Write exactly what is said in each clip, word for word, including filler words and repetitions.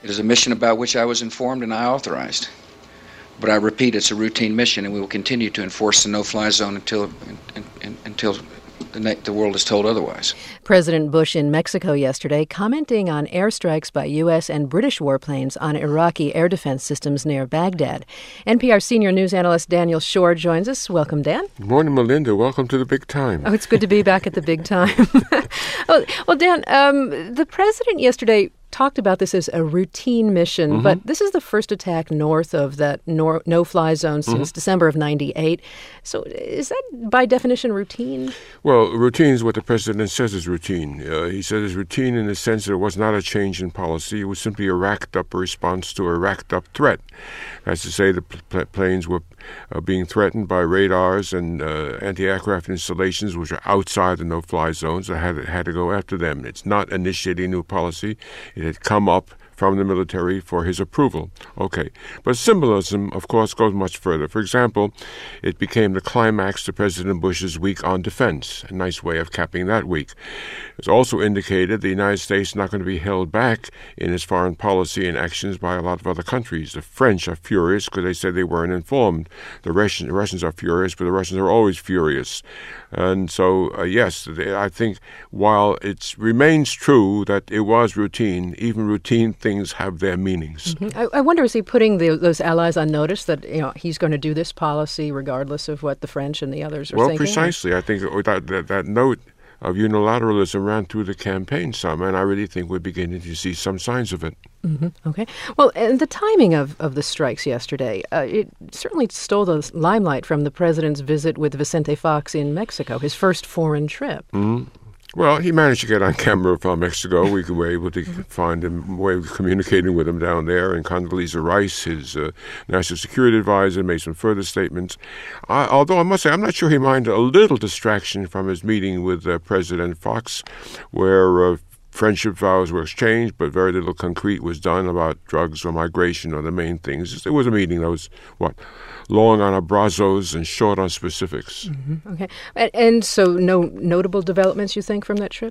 It is a mission about which I was informed and I authorized. But I repeat, it's a routine mission, and we will continue to enforce the no-fly zone until until the, the world is told otherwise. President Bush in Mexico yesterday commenting on airstrikes by U S and British warplanes on Iraqi air defense systems near Baghdad. N P R senior news analyst Daniel Shore joins us. Welcome, Dan. Good morning, Melinda. Welcome to the big time. Oh, it's good to be back at the big time. oh, well, Dan, um, the president yesterday talked about this as a routine mission, mm-hmm. but this is the first attack north of that nor- no-fly zone since mm-hmm. December of ninety-eight. So is that, by definition, routine? Well, routine is what the president says is routine. Uh, he says it's routine in the sense that it was not a change in policy. It was simply a racked-up response to a racked-up threat. That's to say the pl- planes were uh, being threatened by radars and uh, anti-aircraft installations which are outside the no-fly zones. They had, had to go after them. It's not initiating new policy. It had come up from the military for his approval. Okay. But symbolism, of course, goes much further. For example, it became the climax to President Bush's week on defense, a nice way of capping that week. It's also indicated the United States is not going to be held back in its foreign policy and actions by a lot of other countries. The French are furious because they said they weren't informed. The Russians, the Russians are furious, but the Russians are always furious. And so, uh, yes, I think while it remains true that it was routine, even routine things have their meanings. Mm-hmm. I, I wonder, is he putting the, those allies on notice that, you know, he's going to do this policy regardless of what the French and the others are well, thinking? Well, precisely. I think that, that, that note of unilateralism ran through the campaign some, and I really think we're beginning to see some signs of it. Mm-hmm. Okay. Well, and the timing of, of the strikes yesterday, uh, it certainly stole the limelight from the president's visit with Vicente Fox in Mexico, his first foreign trip. Mm-hmm. Well, he managed to get on camera from Mexico. We were able to find a way of communicating with him down there. And Condoleezza Rice, his uh, national security advisor, made some further statements. I, although I must say, I'm not sure he minded a little distraction from his meeting with uh, President Fox, where uh, friendship vows were exchanged, but very little concrete was done about drugs or migration or the main things. It was a meeting that was, what, long on abrazos and short on specifics. Mm-hmm. Okay. And, and so no notable developments, you think, from that trip?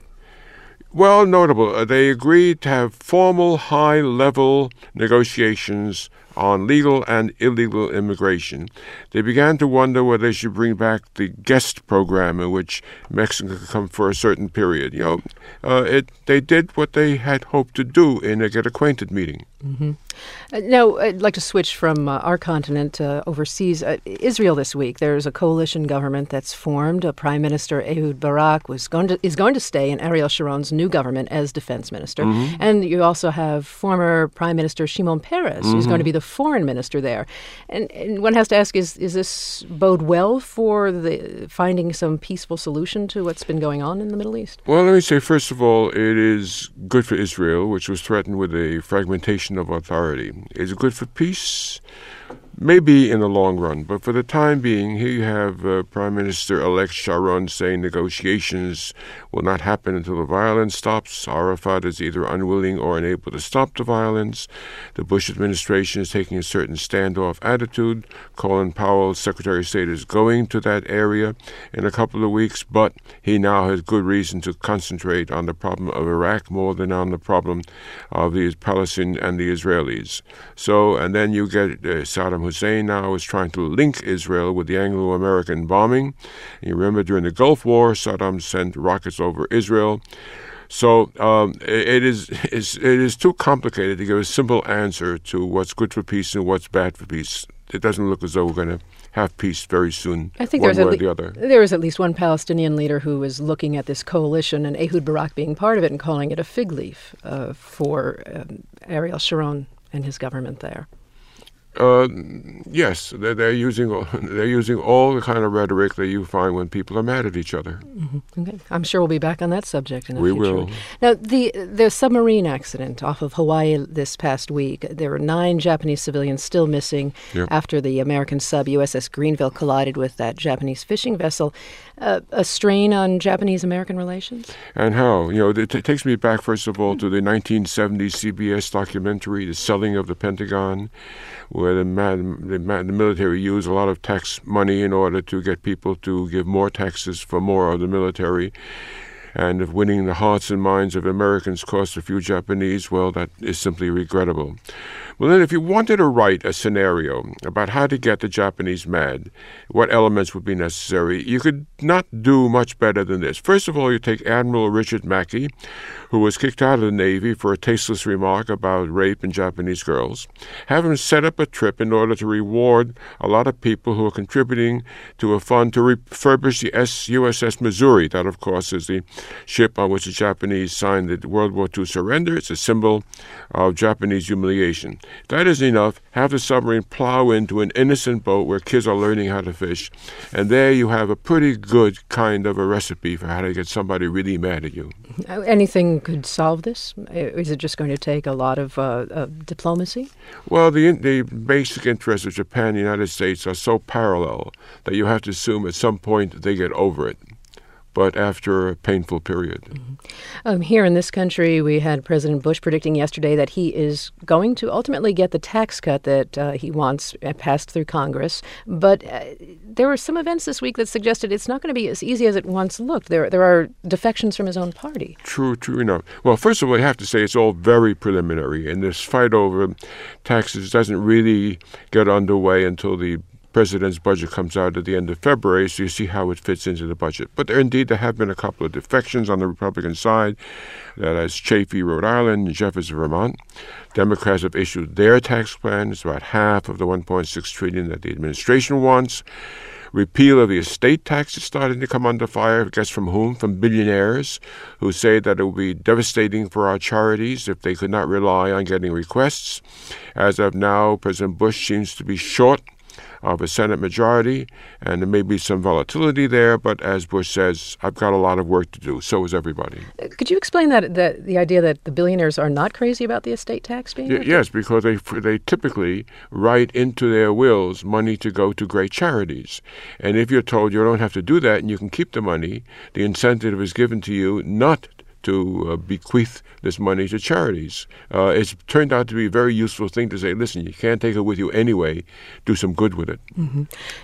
Well, notable. Uh, they agreed to have formal high-level negotiations on legal and illegal immigration. They began to wonder whether they should bring back the guest program in which Mexico could come for a certain period. You know, uh, it they did what they had hoped to do in a get acquainted meeting. Mm-hmm. Uh, now, I'd like to switch from uh, our continent uh, overseas. Uh, Israel this week, there's a coalition government that's formed. Uh, Prime Minister Ehud Barak was going to, is going to stay in Ariel Sharon's new government as defense minister. Mm-hmm. And you also have former Prime Minister Shimon Peres, mm-hmm. who's going to be the foreign minister there. And, and one has to ask, is, is this bode well for the finding some peaceful solution to what's been going on in the Middle East? Well, let me say, first of all, it is good for Israel, which was threatened with a fragmentation of authority. Is it good for peace? Maybe in the long run, but for the time being, here you have uh, Prime Minister-elect Sharon saying negotiations will not happen until the violence stops. Arafat is either unwilling or unable to stop the violence. The Bush administration is taking a certain standoff attitude. Colin Powell, Secretary of State, is going to that area in a couple of weeks, but he now has good reason to concentrate on the problem of Iraq more than on the problem of the Palestinians and the Israelis. So, and then you get uh, Saddam Hussein now is trying to link Israel with the Anglo-American bombing. And you remember during the Gulf War, Saddam sent rockets over Israel. So um, it is it's, it is too complicated to give a simple answer to what's good for peace and what's bad for peace. It doesn't look as though we're going to have peace very soon, I think one there's way at or the le- other. There is at least one Palestinian leader who is looking at this coalition and Ehud Barak being part of it and calling it a fig leaf uh, for um, Ariel Sharon and his government there. Uh, yes, they're, they're using they're using all the kind of rhetoric that you find when people are mad at each other. Mm-hmm. Okay. I'm sure we'll be back on that subject in the we future. We will. Now, the the submarine accident off of Hawaii this past week, there were nine Japanese civilians still missing yep. after the American sub U S S Greenville collided with that Japanese fishing vessel. Uh, a strain on Japanese-American relations? And how? You know, it t- takes me back, first of all, to the nineteen seventies C B S documentary, The Selling of the Pentagon, where the, man, the, man, the military used a lot of tax money in order to get people to give more taxes for more of the military. And if winning the hearts and minds of Americans cost a few Japanese, well, that is simply regrettable. Well, then, if you wanted to write a scenario about how to get the Japanese mad, what elements would be necessary, you could not do much better than this. First of all, you take Admiral Richard Mackey, who was kicked out of the Navy for a tasteless remark about rape and Japanese girls. Have him set up a trip in order to reward a lot of people who are contributing to a fund to refurbish the U S S Missouri. That, of course, is the ship on which the Japanese signed the World War Two surrender. It's a symbol of Japanese humiliation. If that isn't enough, have the submarine plow into an innocent boat where kids are learning how to fish, and there you have a pretty good kind of a recipe for how to get somebody really mad at you. Anything could solve this? Is it just going to take a lot of uh, uh, diplomacy? Well, the the basic interests of Japan and the United States are so parallel that you have to assume at some point they get over it, but after a painful period. Mm-hmm. Um, here in this country, we had President Bush predicting yesterday that he is going to ultimately get the tax cut that uh, he wants passed through Congress. But uh, there were some events this week that suggested it's not going to be as easy as it once looked. There, there are defections from his own party. True, true enough. Well, first of all, you have to say it's all very preliminary, and this fight over taxes doesn't really get underway until the President's budget comes out at the end of February, so you see how it fits into the budget. But there, indeed, there have been a couple of defections on the Republican side. That is Chafee, Rhode Island, and Jefferson, Vermont. Democrats have issued their tax plan. It's about half of the one point six trillion dollars that the administration wants. Repeal of the estate tax is starting to come under fire. Guess from whom? From billionaires who say that it will be devastating for our charities if they could not rely on getting requests. As of now, President Bush seems to be short of a Senate majority, and there may be some volatility there, but as Bush says, I've got a lot of work to do. So is everybody. Could you explain that, that the idea that the billionaires are not crazy about the estate tax being? Y- yes, because they they typically write into their wills money to go to great charities. And if you're told you don't have to do that and you can keep the money, the incentive is given to you not to uh, bequeath this money to charities. Uh, it's turned out to be a very useful thing to say, listen, you can't take it with you anyway, do some good with it. Mm-hmm.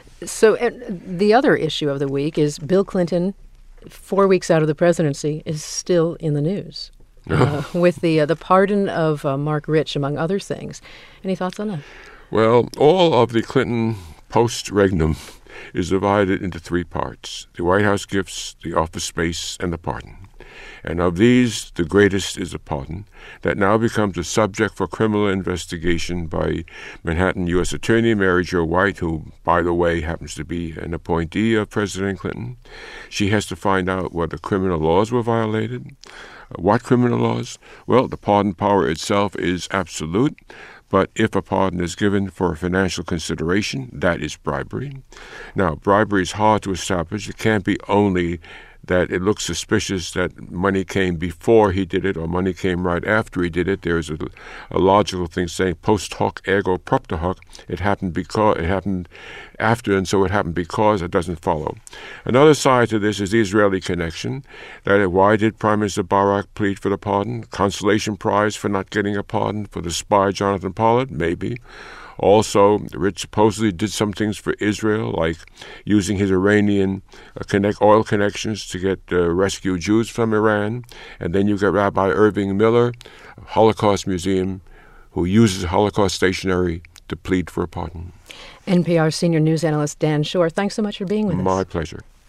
So uh, the other issue of the week is Bill Clinton, four weeks out of the presidency, is still in the news uh, with the uh, the pardon of uh, Mark Rich, among other things. Any thoughts on that? Well, all of the Clinton post-regnum is divided into three parts: the White House gifts, the office space, and the pardon. And of these, the greatest is a pardon that now becomes a subject for criminal investigation by Manhattan U S Attorney Mary Jo White, who, by the way, happens to be an appointee of President Clinton. She has to find out whether criminal laws were violated. What criminal laws? Well, the pardon power itself is absolute, but if a pardon is given for financial consideration, that is bribery. Now, bribery is hard to establish. It can't be only that it looks suspicious that money came before he did it or money came right after he did it. There is a, a logical thing saying post hoc ergo propter hoc. It happened because it happened after, and so it happened because it doesn't follow. Another side to this is the Israeli connection. That why did Prime Minister Barak plead for the pardon? Consolation prize for not getting a pardon for the spy Jonathan Pollard? Maybe. Also, Rich supposedly did some things for Israel, like using his Iranian uh, connect oil connections to get uh, rescue Jews from Iran. And then you've got Rabbi Irving Miller, Holocaust Museum, who uses Holocaust stationery to plead for a pardon. N P R senior news analyst Dan Shor, thanks so much for being with us. My pleasure.